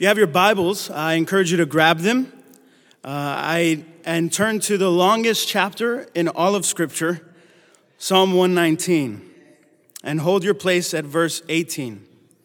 You have your Bibles. I encourage you to grab them and turn to the longest chapter in all of Scripture, Psalm 119, and hold your place at verse 18.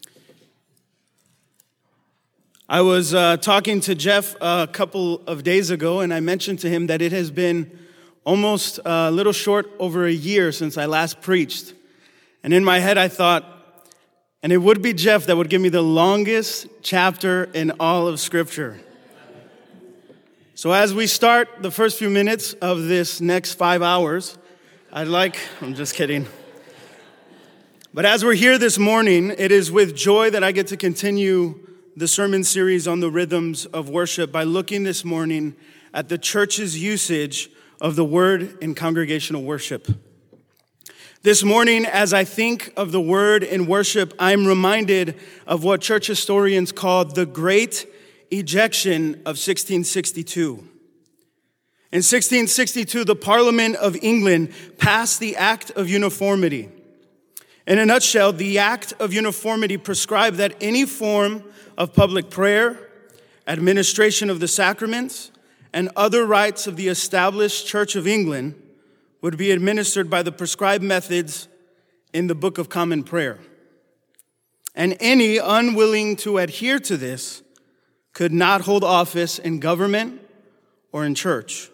I was talking to Jeff a couple of days ago, and I mentioned to him that it has been almost a little short over a year since I last preached. And in my head I thought, and it would be Jeff that would give me the longest chapter in all of Scripture. So as we start the first few minutes of this next 5 hours, I'm just kidding. But as we're here this morning, it is with joy that I get to continue the sermon series on the rhythms of worship by looking this morning at the church's usage of the word in congregational worship. This morning, as I think of the word in worship, I'm reminded of what church historians called the Great Ejection of 1662. In 1662, the Parliament of England passed the Act of Uniformity. In a nutshell, the Act of Uniformity prescribed that any form of public prayer, administration of the sacraments, and other rites of the established Church of England would be administered by the prescribed methods in the Book of Common Prayer. And any unwilling to adhere to this could not hold office in government or in church.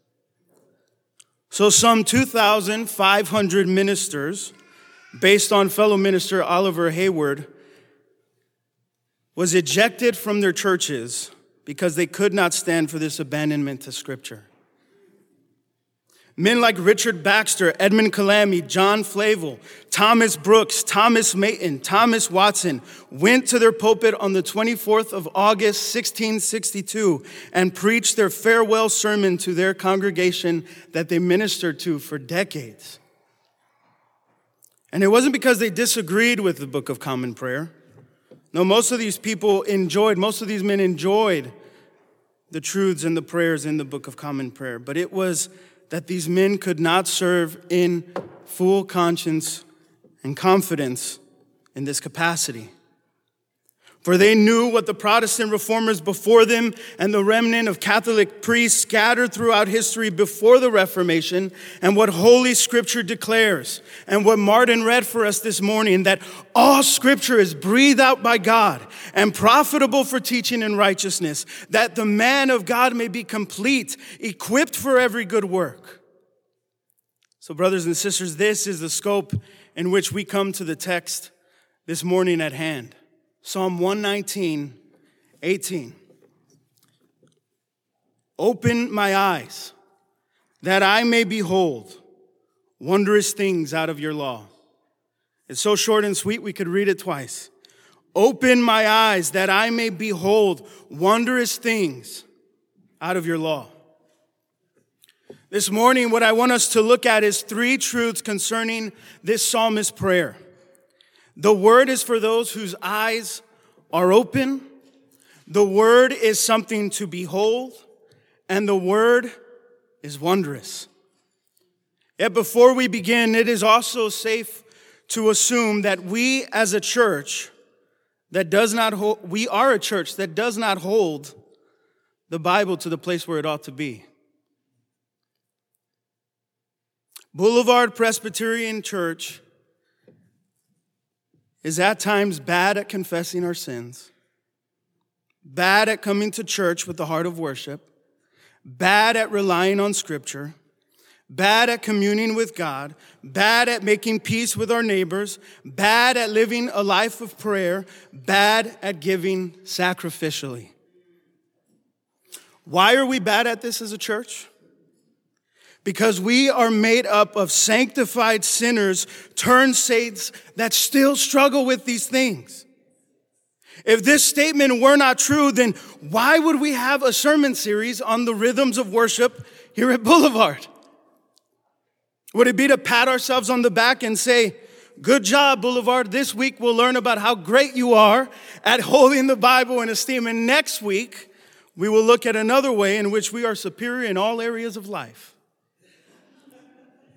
So some 2,500 ministers, based on fellow minister Oliver Hayward, was ejected from their churches because they could not stand for this abandonment to Scripture. Men like Richard Baxter, Edmund Calamy, John Flavel, Thomas Brooks, Thomas Mayton, Thomas Watson went to their pulpit on the 24th of August, 1662, and preached their farewell sermon to their congregation that they ministered to for decades. And it wasn't because they disagreed with the Book of Common Prayer. No, most of these men enjoyed the truths and the prayers in the Book of Common Prayer, but it was that these men could not serve in full conscience and confidence in this capacity. For they knew what the Protestant reformers before them and the remnant of Catholic priests scattered throughout history before the Reformation, and what Holy Scripture declares, and what Martin read for us this morning, that all Scripture is breathed out by God and profitable for teaching in righteousness, that the man of God may be complete, equipped for every good work. So, brothers and sisters, this is the scope in which we come to the text this morning at hand. Psalm 119, 18. Open my eyes, that I may behold wondrous things out of your law. It's so short and sweet, we could read it twice. Open my eyes, that I may behold wondrous things out of your law. This morning, what I want us to look at is 3 truths concerning this psalmist's prayer. The word is for those whose eyes are open. The word is something to behold. And the word is wondrous. Yet before we begin, it is also safe to assume that we as a church that does not hold the Bible to the place where it ought to be. Boulevard Presbyterian Church is at times bad at confessing our sins, bad at coming to church with the heart of worship, bad at relying on Scripture, bad at communing with God, bad at making peace with our neighbors, bad at living a life of prayer, bad at giving sacrificially. Why are we bad at this as a church? Because we are made up of sanctified sinners turned saints that still struggle with these things. If this statement were not true, then why would we have a sermon series on the rhythms of worship here at Boulevard? Would it be to pat ourselves on the back and say, good job, Boulevard. This week we'll learn about how great you are at holding the Bible in esteem. And next week, we will look at another way in which we are superior in all areas of life.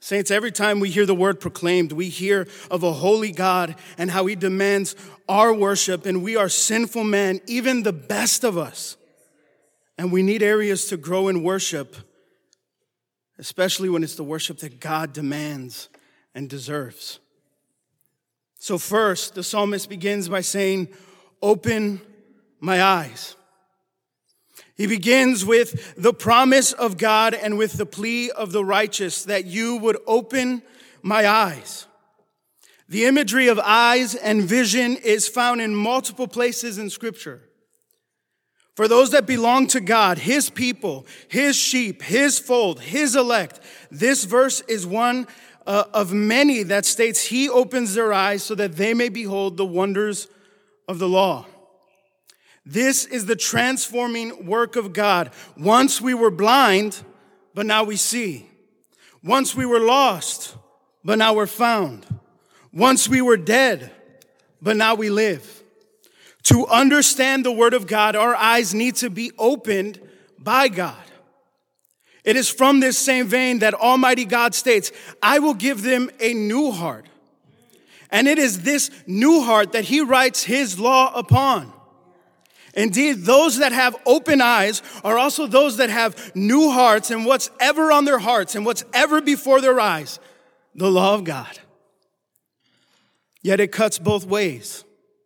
Saints, every time we hear the word proclaimed, we hear of a holy God and how he demands our worship, and we are sinful men, even the best of us. And we need areas to grow in worship, especially when it's the worship that God demands and deserves. So first, the psalmist begins by saying, "Open my eyes." He begins with the promise of God and with the plea of the righteous that you would open my eyes. The imagery of eyes and vision is found in multiple places in Scripture. For those that belong to God, his people, his sheep, his fold, his elect, this verse is one of many that states he opens their eyes so that they may behold the wonders of the law. This is the transforming work of God. Once we were blind, but now we see. Once we were lost, but now we're found. Once we were dead, but now we live. To understand the word of God, our eyes need to be opened by God. It is from this same vein that Almighty God states, "I will give them a new heart." And it is this new heart that he writes his law upon. Indeed, those that have open eyes are also those that have new hearts, and what's ever on their hearts and what's ever before their eyes, the law of God. Yet it cuts both ways.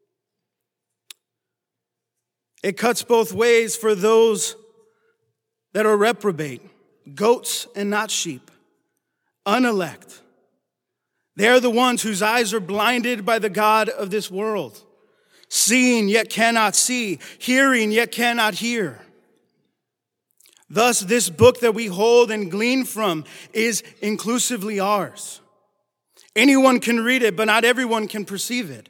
It cuts both ways for those that are reprobate, goats and not sheep, unelect. They are the ones whose eyes are blinded by the God of this world. Seeing yet cannot see, hearing yet cannot hear. Thus, this book that we hold and glean from is inclusively ours. Anyone can read it, but not everyone can perceive it.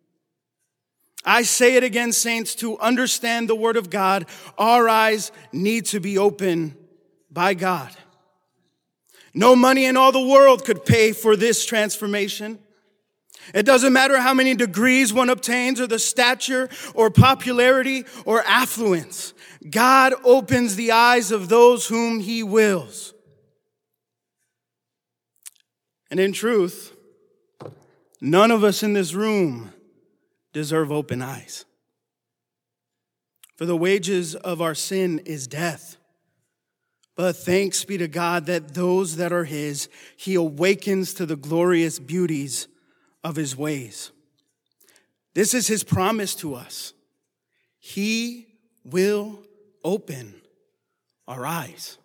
I say it again, saints, to understand the word of God, our eyes need to be open by God. No money in all the world could pay for this transformation. It doesn't matter how many degrees one obtains or the stature or popularity or affluence. God opens the eyes of those whom he wills. And in truth, none of us in this room deserve open eyes. For the wages of our sin is death. But thanks be to God that those that are his, he awakens to the glorious beauties of his ways. This is his promise to us. He will open our eyes.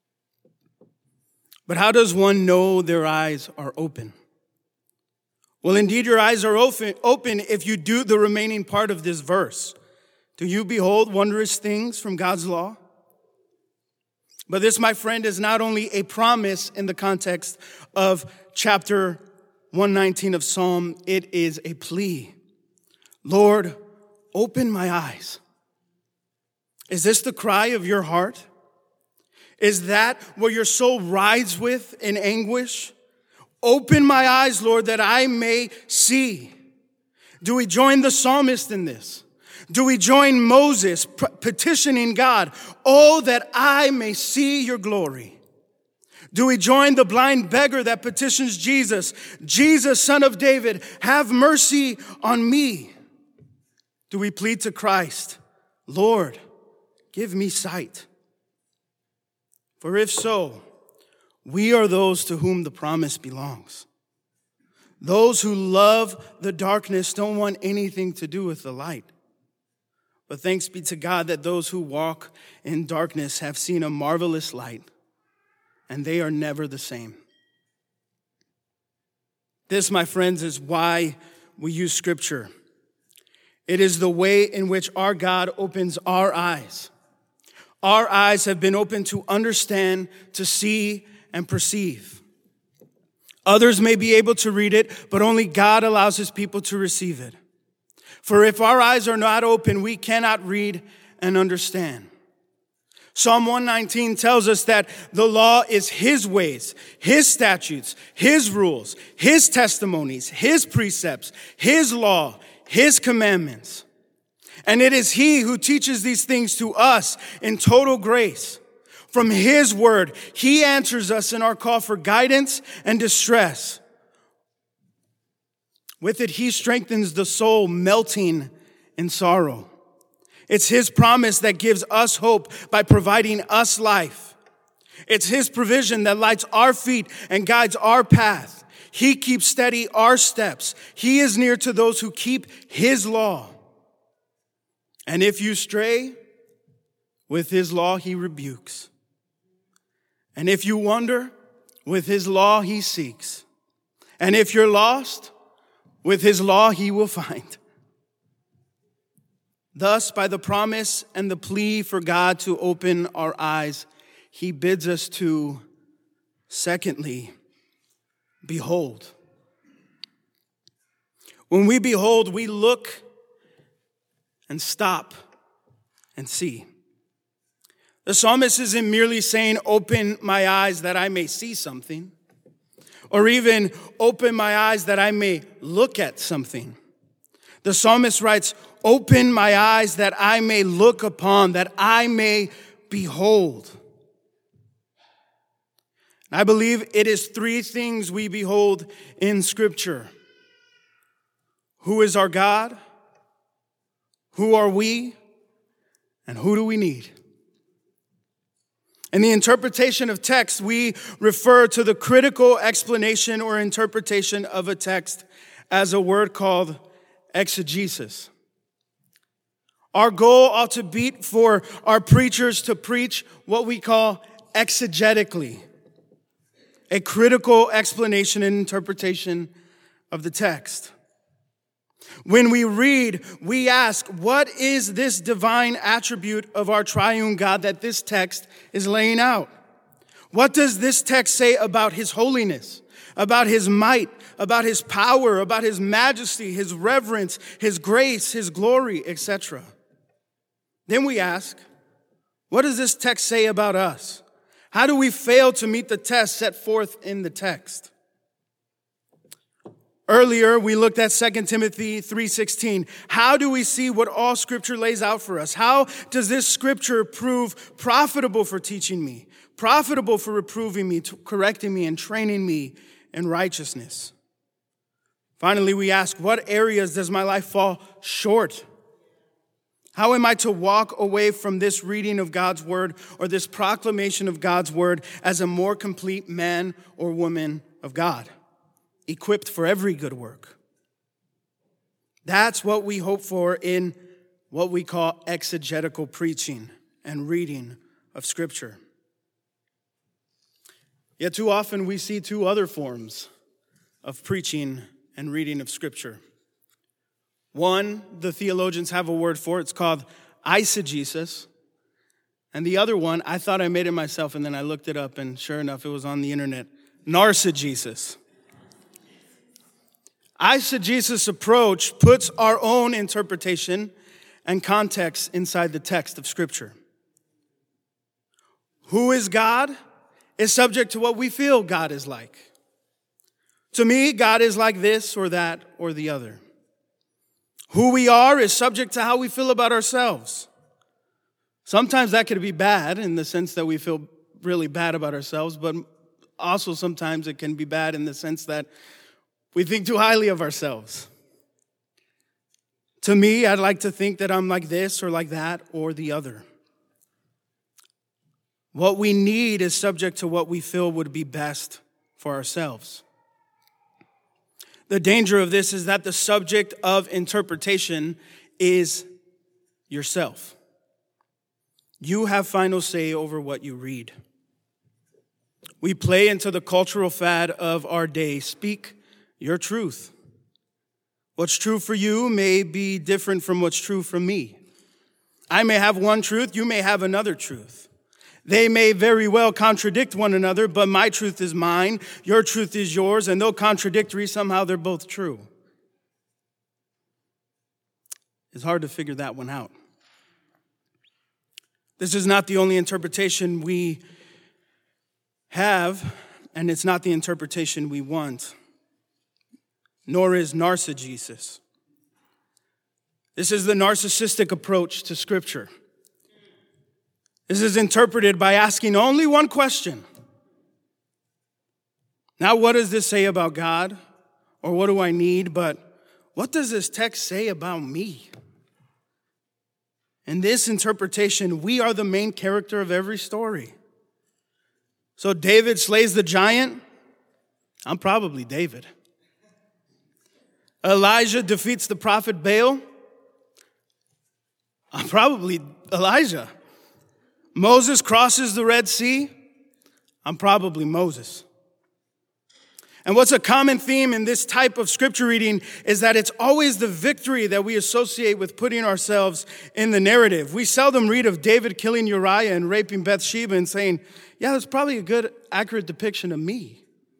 But how does one know their eyes are open? Well, indeed, your eyes are open if you do the remaining part of this verse. Do you behold wondrous things from God's law? But this, my friend, is not only a promise in the context of chapter 119 of Psalm, it is a plea. Lord, open my eyes. Is this the cry of your heart? Is that what your soul rides with in anguish? Open my eyes, Lord, that I may see. Do we join the psalmist in this? Do we join Moses petitioning God, "Oh, that I may see your glory"? Do we join the blind beggar that petitions Jesus, "Jesus, Son of David, have mercy on me"? Do we plead to Christ, "Lord, give me sight"? For if so, we are those to whom the promise belongs. Those who love the darkness don't want anything to do with the light. But thanks be to God that those who walk in darkness have seen a marvelous light, and they are never the same. This, my friends, is why we use Scripture. It is the way in which our God opens our eyes. Our eyes have been opened to understand, to see, and perceive. Others may be able to read it, but only God allows his people to receive it. For if our eyes are not open, we cannot read and understand. Psalm 119 tells us that the law is his ways, his statutes, his rules, his testimonies, his precepts, his law, his commandments. And it is he who teaches these things to us in total grace. From his word, he answers us in our call for guidance and distress. With it, he strengthens the soul melting in sorrow. It's his promise that gives us hope by providing us life. It's his provision that lights our feet and guides our path. He keeps steady our steps. He is near to those who keep his law. And if you stray, with his law he rebukes. And if you wander, with his law he seeks. And if you're lost, with his law he will find. Thus, by the promise and the plea for God to open our eyes, he bids us to, secondly, behold. When we behold, we look and stop and see. The psalmist isn't merely saying, open my eyes that I may see something, or even open my eyes that I may look at something. The psalmist writes, open my eyes that I may look upon, that I may behold. I believe it is three things we behold in Scripture. Who is our God? Who are we? And who do we need? In the interpretation of text, we refer to the critical explanation or interpretation of a text as a word called exegesis. Our goal ought to be for our preachers to preach what we call exegetically, a critical explanation and interpretation of the text. When we read, we ask, what is this divine attribute of our triune God that this text is laying out? What does this text say about his holiness, about his might, about his power, about his majesty, his reverence, his grace, his glory, etc.? Then we ask, what does this text say about us? How do we fail to meet the test set forth in the text? Earlier, we looked at 2 Timothy 3:16. How do we see what all Scripture lays out for us? How does this Scripture prove profitable for teaching me, profitable for reproving me, correcting me, and training me in righteousness? Finally, we ask, what areas does my life fall short? How am I to walk away from this reading of God's word or this proclamation of God's word as a more complete man or woman of God, equipped for every good work? That's what we hope for in what we call exegetical preaching and reading of Scripture. Yet too often we see two other forms of preaching and reading of Scripture. One, the theologians have a word for, it's called eisegesis. And the other one, I thought I made it myself, and then I looked it up, and sure enough, it was on the internet, narcegesis. Eisegesis approach puts our own interpretation and context inside the text of Scripture. Who is God is subject to what we feel God is like. To me, God is like this or that or the other. Who we are is subject to how we feel about ourselves. Sometimes that could be bad in the sense that we feel really bad about ourselves, but also sometimes it can be bad in the sense that we think too highly of ourselves. To me, I'd like to think that I'm like this or like that or the other. What we need is subject to what we feel would be best for ourselves. The danger of this is that the subject of interpretation is yourself. You have final say over what you read. We play into the cultural fad of our day. Speak your truth. What's true for you may be different from what's true for me. I may have one truth, you may have another truth. They may very well contradict one another, but my truth is mine, your truth is yours, and though contradictory, somehow they're both true. It's hard to figure that one out. This is not the only interpretation we have, and it's not the interpretation we want, nor is narcegesis. This is the narcissistic approach to Scripture. This is interpreted by asking only one question. Not what does this say about God or what do I need, but what does this text say about me? In this interpretation, we are the main character of every story. So David slays the giant. I'm probably David. Elijah defeats the prophet Baal. I'm probably Elijah. Moses crosses the Red Sea. I'm probably Moses. And what's a common theme in this type of scripture reading is that it's always the victory that we associate with putting ourselves in the narrative. We seldom read of David killing Uriah and raping Bathsheba and saying, yeah, that's probably a good, accurate depiction of me.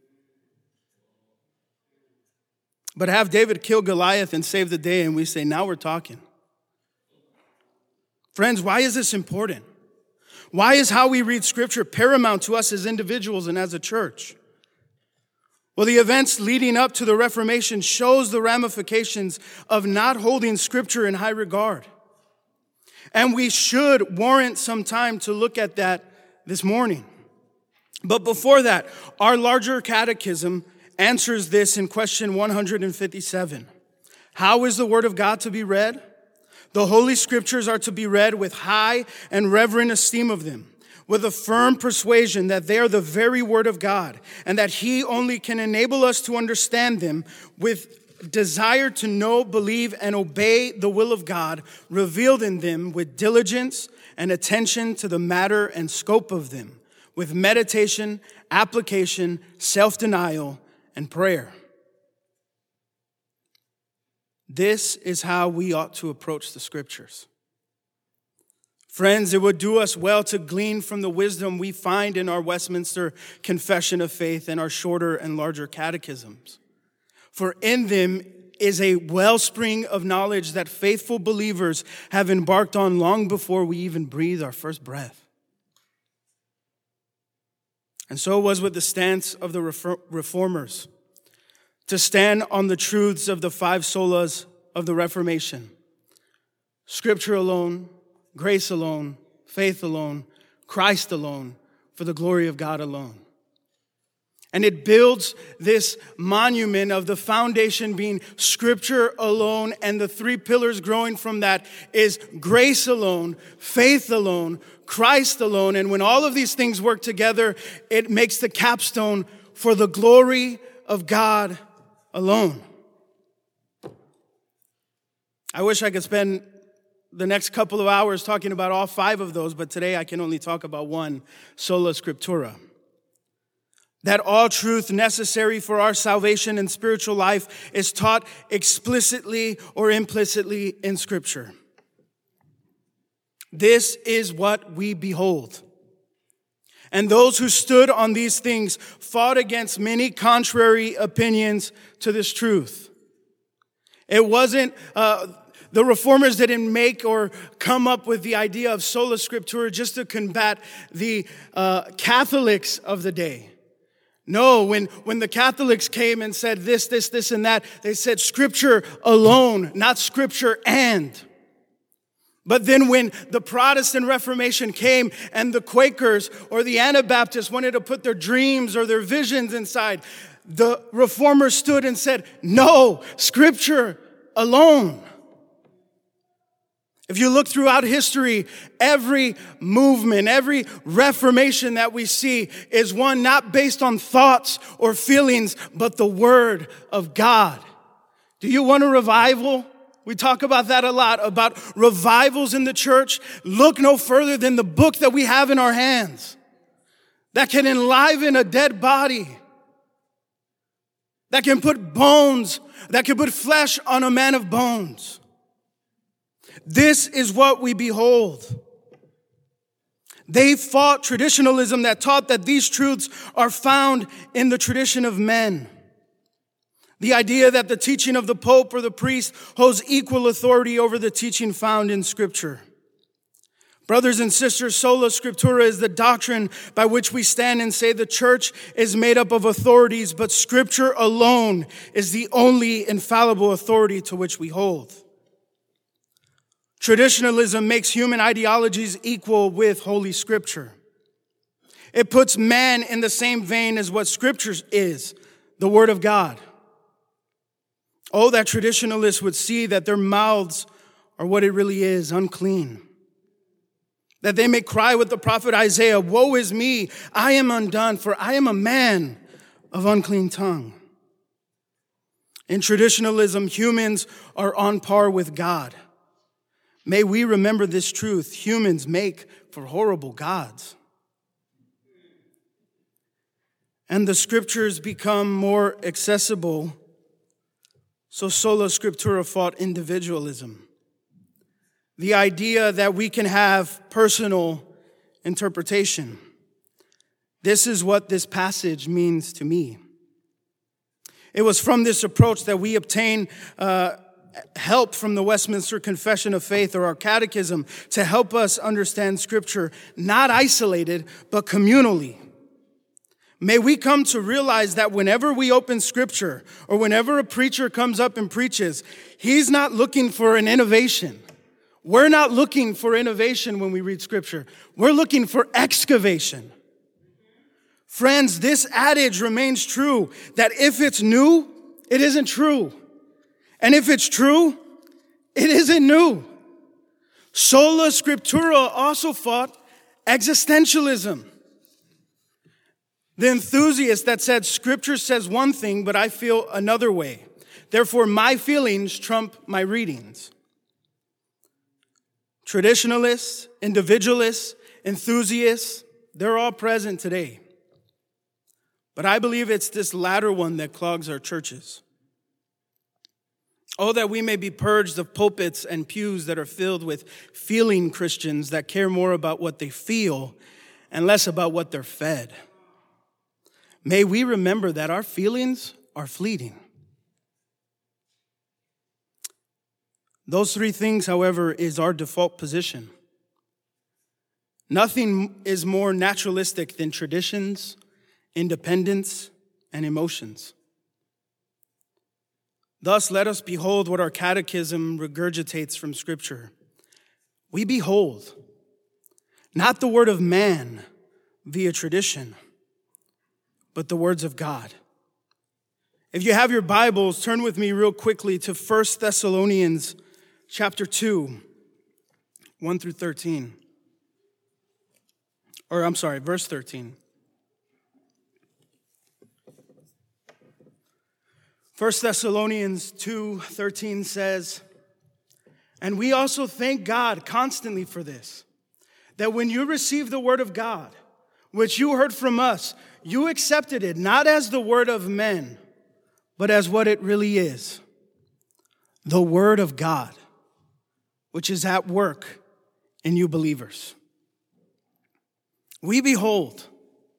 But have David kill Goliath and save the day, and we say, now we're talking. Friends, why is this important? Why is how we read scripture paramount to us as individuals and as a church? Well, the events leading up to the Reformation shows the ramifications of not holding scripture in high regard. And we should warrant some time to look at that this morning. But before that, our larger catechism answers this in question 157. How is the word of God to be read? The Holy Scriptures are to be read with high and reverent esteem of them, with a firm persuasion that they are the very word of God, and that He only can enable us to understand them, with desire to know, believe, and obey the will of God revealed in them, with diligence and attention to the matter and scope of them, with meditation, application, self-denial, and prayer. This is how we ought to approach the Scriptures. Friends, it would do us well to glean from the wisdom we find in our Westminster Confession of Faith and our shorter and larger catechisms. For in them is a wellspring of knowledge that faithful believers have embarked on long before we even breathe our first breath. And so it was with the stance of the Reformers, to stand on the truths of the five solas of the Reformation. Scripture alone, grace alone, faith alone, Christ alone, for the glory of God alone. And it builds this monument of the foundation being Scripture alone, and the three pillars growing from that is grace alone, faith alone, Christ alone. And when all of these things work together, it makes the capstone for the glory of God alone. I wish I could spend the next couple of hours talking about all five of those, but today I can only talk about one, sola scriptura. That all truth necessary for our salvation and spiritual life is taught explicitly or implicitly in Scripture. This is what we behold. And those who stood on these things fought against many contrary opinions to this truth. It wasn't, the Reformers didn't make or come up with the idea of sola scriptura just to combat the Catholics of the day. No, when the Catholics came and said this, and that, they said Scripture alone, not Scripture and. But then when the Protestant Reformation came and the Quakers or the Anabaptists wanted to put their dreams or their visions inside, the Reformers stood and said, no, Scripture alone. If you look throughout history, every movement, every reformation that we see is one not based on thoughts or feelings, but the Word of God. Do you want a revival? We talk about that a lot, about revivals in the church. Look no further than the book that we have in our hands that can enliven a dead body, that can put bones, that can put flesh on a man of bones. This is what we behold. They fought traditionalism that taught that these truths are found in the tradition of men. The idea that the teaching of the Pope or the priest holds equal authority over the teaching found in Scripture. Brothers and sisters, sola scriptura is the doctrine by which we stand and say the church is made up of authorities, but Scripture alone is the only infallible authority to which we hold. Traditionalism makes human ideologies equal with Holy Scripture. It puts man in the same vein as what Scripture is, the Word of God. Oh, that traditionalists would see that their mouths are what it really is, unclean. That they may cry with the prophet Isaiah, "Woe is me, I am undone, for I am a man of unclean tongue." In traditionalism, humans are on par with God. May we remember this truth. Humans make for horrible gods. And the scriptures become more accessible, so sola scriptura fought individualism. The idea that we can have personal interpretation. This is what this passage means to me. It was from this approach that we obtain help from the Westminster Confession of Faith or our catechism to help us understand Scripture, not isolated, but communally. May we come to realize that whenever we open Scripture or whenever a preacher comes up and preaches, he's not looking for an innovation. We're not looking for innovation when we read Scripture. We're looking for excavation. Friends, this adage remains true that if it's new, it isn't true. And if it's true, it isn't new. Sola Scriptura also fought existentialism. The enthusiast that said Scripture says one thing, but I feel another way. Therefore, my feelings trump my readings. Traditionalists, individualists, enthusiasts, they're all present today. But I believe it's this latter one that clogs our churches. Oh, that we may be purged of pulpits and pews that are filled with feeling Christians that care more about what they feel and less about what they're fed. May we remember that our feelings are fleeting. Those three things, however, is our default position. Nothing is more naturalistic than traditions, independence, and emotions. Thus, let us behold what our catechism regurgitates from Scripture. We behold not the word of man via tradition, but the words of God. If you have your Bibles, turn with me real quickly to 1 Thessalonians chapter 2, 1 through 13. Verse 13. 1 Thessalonians 2:13 says, "And we also thank God constantly for this, that when you received the word of God, which you heard from us, you accepted it not as the word of men, but as what it really is, the word of God, which is at work in you believers." We behold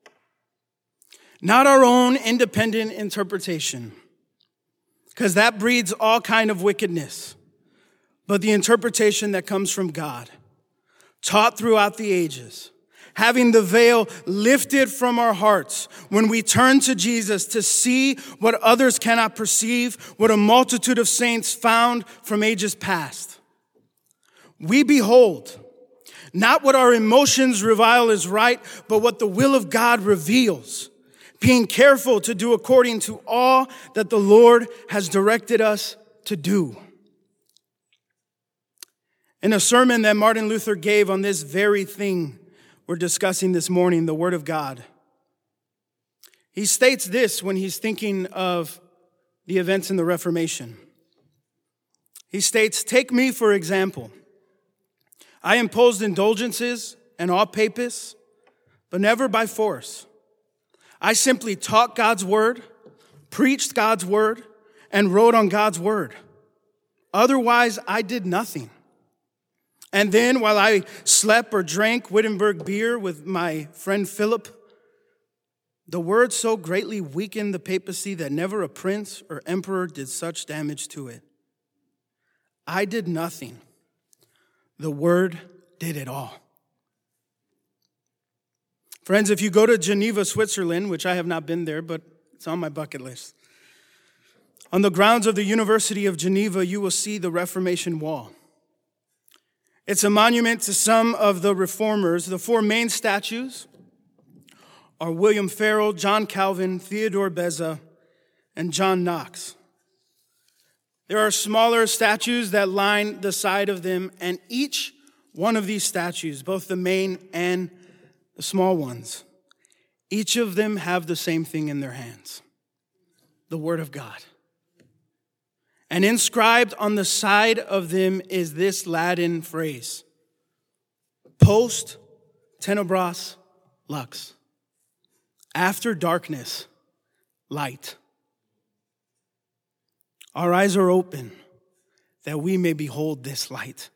not our own independent interpretation, because that breeds all kind of wickedness, but the interpretation that comes from God, taught throughout the ages, having the veil lifted from our hearts when we turn to Jesus to see what others cannot perceive, what a multitude of saints found from ages past. We behold not what our emotions revile is right, but what the will of God reveals, being careful to do according to all that the Lord has directed us to do. In a sermon that Martin Luther gave on this very thing we're discussing this morning, the Word of God, he states this when he's thinking of the events in the Reformation. He states, "Take me for example. I imposed indulgences and all papists, but never by force. I simply taught God's word, preached God's word, and wrote on God's word. Otherwise, I did nothing. And then while I slept or drank Wittenberg beer with my friend Philip, the word so greatly weakened the papacy that never a prince or emperor did such damage to it. I did nothing. The word did it all." Friends, if you go to Geneva, Switzerland, which I have not been there, but it's on my bucket list, on the grounds of the University of Geneva, you will see the Reformation Wall. It's a monument to some of the reformers. The four main statues are William Farel, John Calvin, Theodore Beza, and John Knox. There are smaller statues that line the side of them, and each one of these statues, both the main and the small ones, each of them have the same thing in their hands: the Word of God. And inscribed on the side of them is this Latin phrase: post tenebras lux. After darkness, light. Our eyes are open that we may behold this light.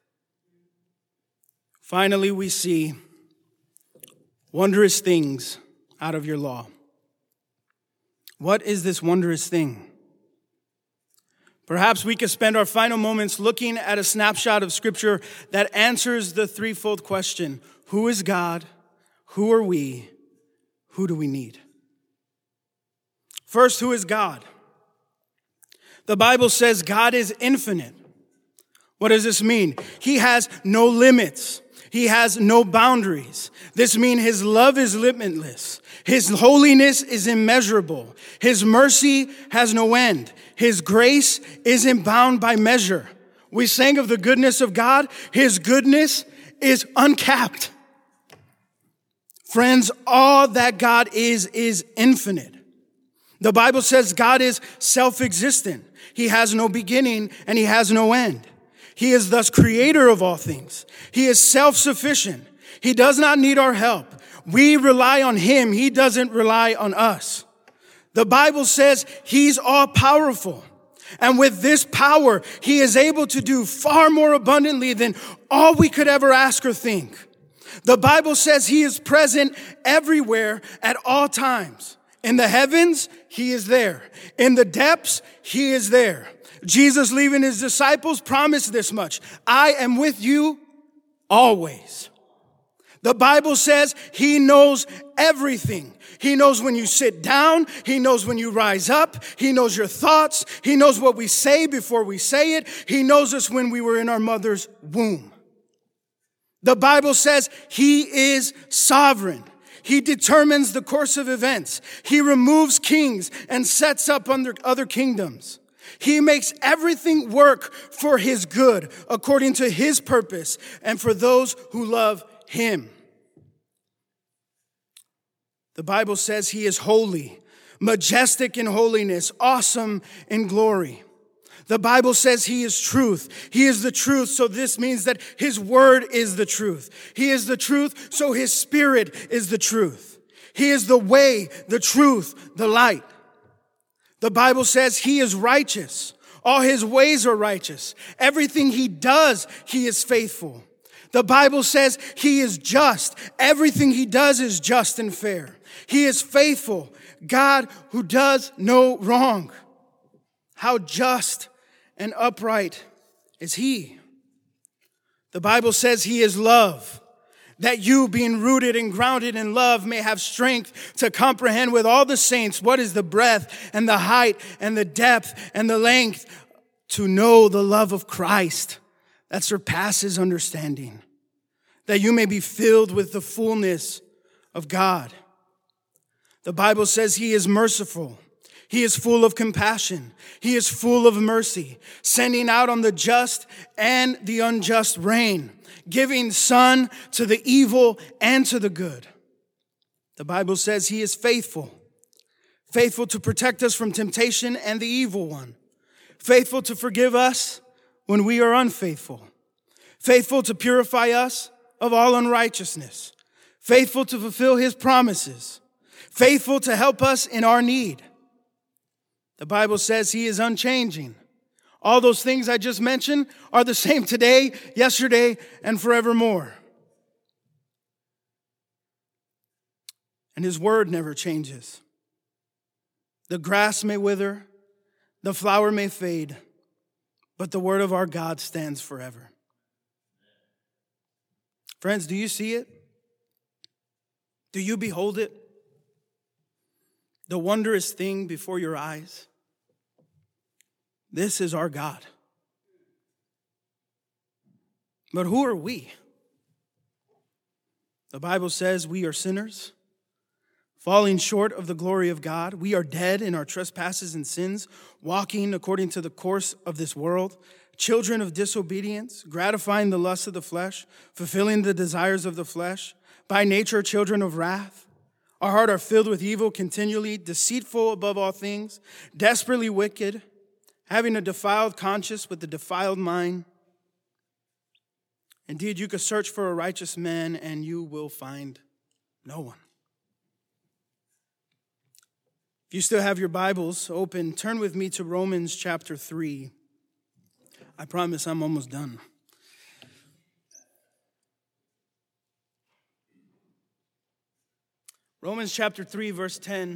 Finally, we see wondrous things out of your law. What is this wondrous thing? Perhaps we could spend our final moments looking at a snapshot of Scripture that answers the threefold question: who is God? Who are we? Who do we need? First, who is God? The Bible says God is infinite. What does this mean? He has no limits. He has no boundaries. This means his love is limitless. His holiness is immeasurable. His mercy has no end. His grace isn't bound by measure. We sang of the goodness of God. His goodness is uncapped. Friends, all that God is infinite. The Bible says God is self-existent. He has no beginning and he has no end. He is thus creator of all things. He is self-sufficient. He does not need our help. We rely on him. He doesn't rely on us. The Bible says he's all-powerful. And with this power, he is able to do far more abundantly than all we could ever ask or think. The Bible says he is present everywhere at all times. In the heavens, he is there. In the depths, he is there. Jesus, leaving his disciples, promised this much: I am with you always. The Bible says he knows everything. He knows when you sit down. He knows when you rise up. He knows your thoughts. He knows what we say before we say it. He knows us when we were in our mother's womb. The Bible says he is sovereign. He determines the course of events. He removes kings and sets up under other kingdoms. He makes everything work for his good, according to his purpose, and for those who love him. The Bible says he is holy, majestic in holiness, awesome in glory. The Bible says he is truth. He is the truth, so this means that his word is the truth. He is the truth, so his spirit is the truth. He is the way, the truth, the light. The Bible says he is righteous. All his ways are righteous. Everything he does, he is faithful. The Bible says he is just. Everything he does is just and fair. He is faithful, God who does no wrong. How just and upright is he. The Bible says he is love, that you, being rooted and grounded in love, may have strength to comprehend with all the saints what is the breadth and the height and the depth and the length, to know the love of Christ that surpasses understanding, that you may be filled with the fullness of God. The Bible says he is merciful. He is full of compassion. He is full of mercy, sending out on the just and the unjust rain, giving sun to the evil and to the good. The Bible says he is faithful, faithful to protect us from temptation and the evil one, faithful to forgive us when we are unfaithful, faithful to purify us of all unrighteousness, faithful to fulfill his promises, faithful to help us in our need. The Bible says he is unchanging. All those things I just mentioned are the same today, yesterday, and forevermore. And his word never changes. The grass may wither, the flower may fade, but the word of our God stands forever. Friends, do you see it? Do you behold it? The wondrous thing before your eyes? This is our God. But who are we? The Bible says we are sinners, falling short of the glory of God. We are dead in our trespasses and sins, walking according to the course of this world, children of disobedience, gratifying the lusts of the flesh, fulfilling the desires of the flesh, by nature children of wrath. Our heart are filled with evil continually, deceitful above all things, desperately wicked, having a defiled conscience with a defiled mind. Indeed, you could search for a righteous man and you will find no one. If you still have your Bibles open, turn with me to Romans chapter 3. I promise I'm almost done. Romans chapter 3, verse 10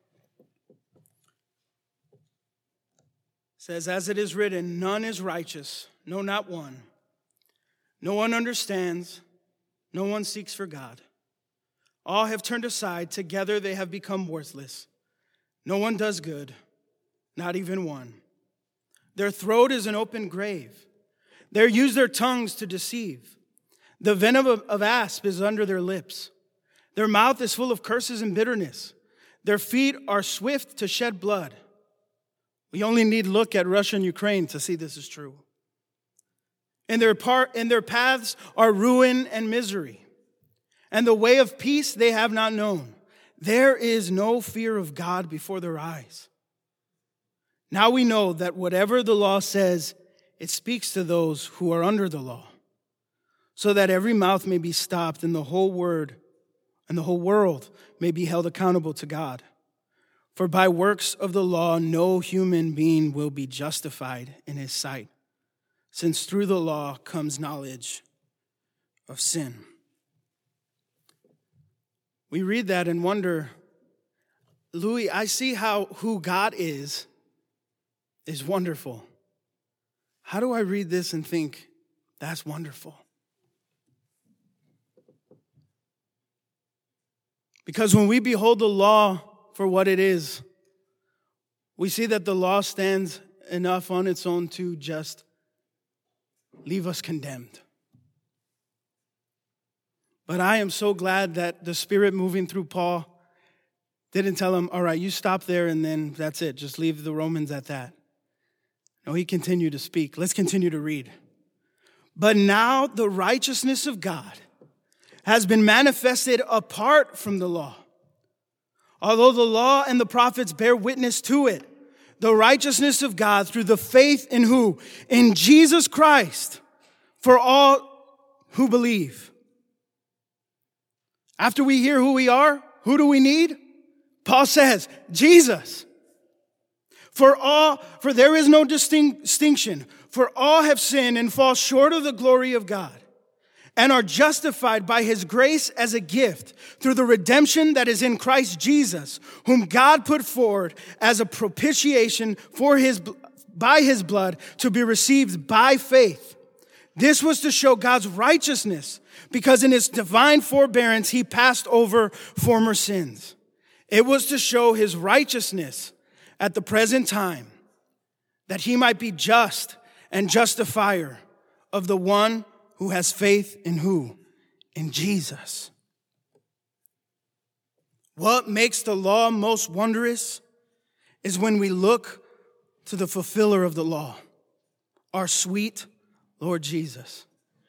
says, "As it is written, none is righteous, no, not one. No one understands, no one seeks for God. All have turned aside, together they have become worthless. No one does good, not even one. Their throat is an open grave. They use their tongues to deceive. The venom of asp is under their lips. Their mouth is full of curses and bitterness. Their feet are swift to shed blood." We only need look at Russia and Ukraine to see this is true. And their paths are ruin and misery. And the way of peace they have not known. There is no fear of God before their eyes. Now we know that whatever the law says, it speaks to those who are under the law, so that every mouth may be stopped and the whole world may be held accountable to God. For by works of the law, no human being will be justified in his sight, since through the law comes knowledge of sin. We read that and wonder, Louis, I see who God is wonderful. How do I read this and think, that's wonderful? Because when we behold the law for what it is, we see that the law stands enough on its own to just leave us condemned. But I am so glad that the Spirit moving through Paul didn't tell him, all right, you stop there and then that's it. Just leave the Romans at that. No, he continued to speak. Let's continue to read. "But now the righteousness of God has been manifested apart from the law. Although the law and the prophets bear witness to it, the righteousness of God through the faith in who? In Jesus Christ, for all who believe." After we hear who we are, who do we need? Paul says, Jesus. For there is no distinction, for all have sinned and fall short of the glory of God, and are justified by his grace as a gift through the redemption that is in Christ Jesus, whom God put forward as a propitiation by his blood to be received by faith. This was to show God's righteousness, because in his divine forbearance he passed over former sins. It was to show his righteousness at the present time, that he might be just and justifier of the one who has faith in who? In Jesus. What makes the law most wondrous is when we look to the fulfiller of the law, our sweet Lord Jesus.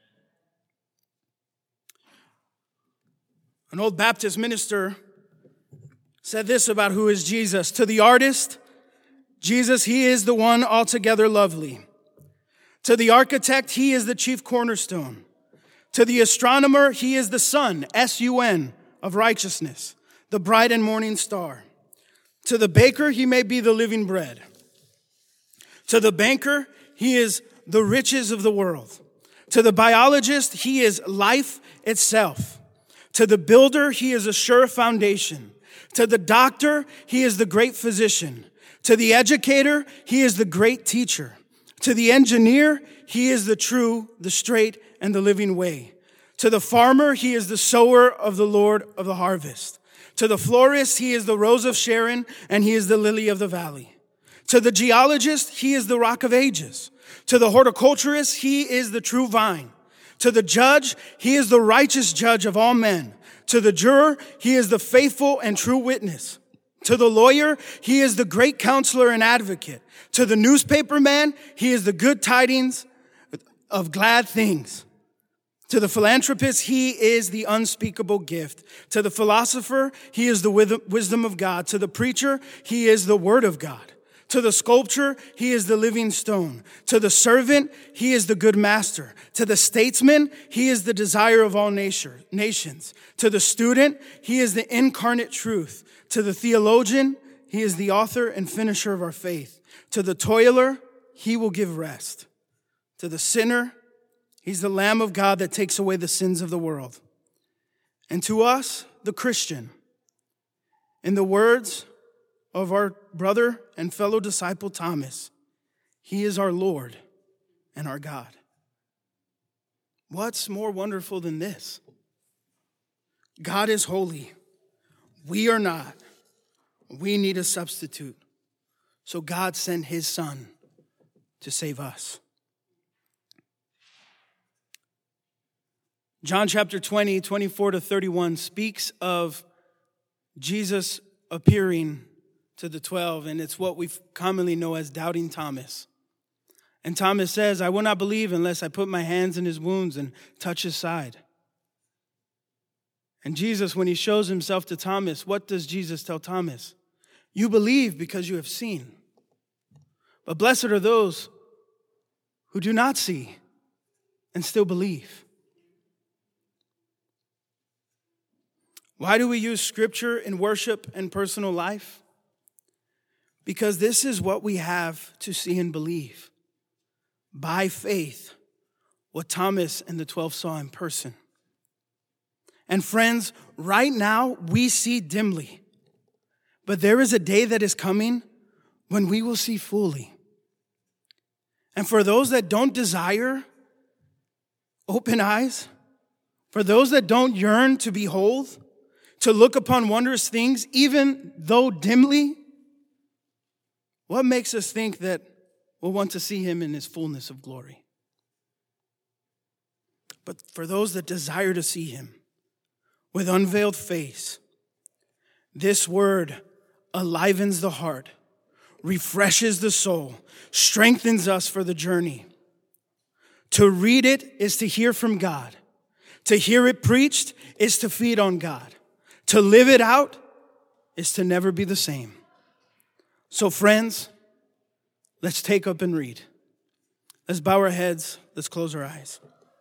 An old Baptist minister said this about who is Jesus. To the artist, Jesus, he is the one altogether lovely. To the architect, he is the chief cornerstone. To the astronomer, he is the sun, S-U-N, of righteousness, the bright and morning star. To the baker, he may be the living bread. To the banker, he is the riches of the world. To the biologist, he is life itself. To the builder, he is a sure foundation. To the doctor, he is the great physician. To the educator, he is the great teacher. To the engineer, he is the true, the straight, and the living way. To the farmer, he is the sower of the Lord of the harvest. To the florist, he is the rose of Sharon, and he is the lily of the valley. To the geologist, he is the rock of ages. To the horticulturist, he is the true vine. To the judge, he is the righteous judge of all men. To the juror, he is the faithful and true witness. To the lawyer, he is the great counselor and advocate. To the newspaper man, he is the good tidings of glad things. To the philanthropist, he is the unspeakable gift. To the philosopher, he is the wisdom of God. To the preacher, he is the word of God. To the sculptor, he is the living stone. To the servant, he is the good master. To the statesman, he is the desire of all nations. To the student, he is the incarnate truth. To the theologian, he is the author and finisher of our faith. To the toiler, he will give rest. To the sinner, he's the Lamb of God that takes away the sins of the world. And to us, the Christian, in the words of our brother and fellow disciple Thomas, he is our Lord and our God. What's more wonderful than this? God is holy. We are not. We need a substitute. So God sent his Son to save us. John chapter 20, 24 to 31 speaks of Jesus appearing to the 12, and it's what we commonly know as doubting Thomas. And Thomas says, I will not believe unless I put my hands in his wounds and touch his side. And Jesus, when he shows himself to Thomas, what does Jesus tell Thomas? You believe because you have seen. But blessed are those who do not see and still believe. Why do we use scripture in worship and personal life? Because this is what we have to see and believe. By faith, what Thomas and the 12 saw in person. And friends, right now we see dimly. But there is a day that is coming when we will see fully. And for those that don't desire open eyes, for those that don't yearn to behold, to look upon wondrous things, even though dimly, what makes us think that we'll want to see him in his fullness of glory? But for those that desire to see him with unveiled face, this word enlivens the heart, refreshes the soul, strengthens us for the journey. To read it is to hear from God. To hear it preached is to feed on God. To live it out is to never be the same. So friends, let's take up and read. Let's bow our heads. Let's close our eyes.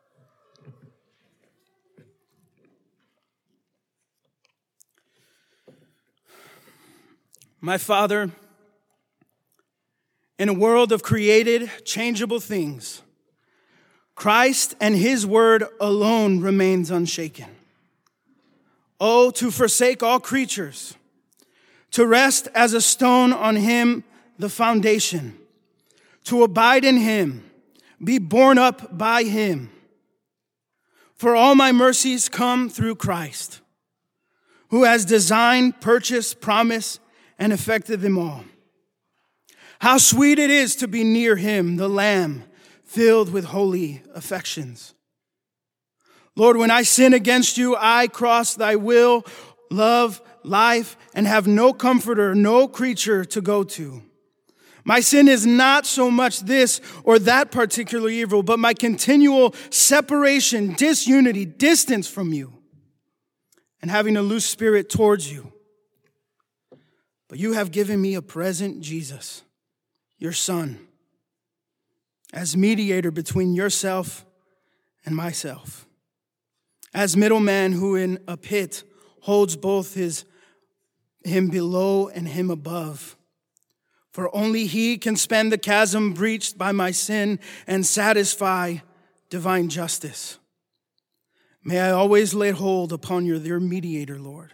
My Father, in a world of created, changeable things, Christ and his word alone remains unshaken. Oh, to forsake all creatures, to rest as a stone on him, the foundation, to abide in him, be borne up by him. For all my mercies come through Christ, who has designed, purchased, promised, and effected them all. How sweet it is to be near him, the Lamb, filled with holy affections. Lord, when I sin against you, I cross thy will, love, life, and have no comforter, no creature to go to. My sin is not so much this or that particular evil, but my continual separation, disunity, distance from you, and having a loose spirit towards you. But you have given me a present, Jesus, your Son, as mediator between yourself and myself, as middleman who in a pit holds both him below and him above. For only he can span the chasm breached by my sin and satisfy divine justice. May I always lay hold upon your dear mediator, Lord.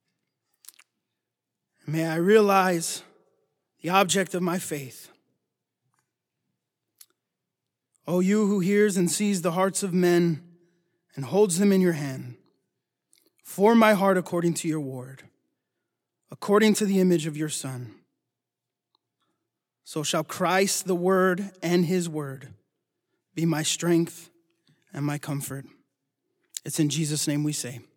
May I realize the object of my faith. O you who hears and sees the hearts of men and holds them in your hand, form my heart according to your word, according to the image of your Son. So shall Christ, the Word, and his word be my strength and my comfort. It's in Jesus' name we say,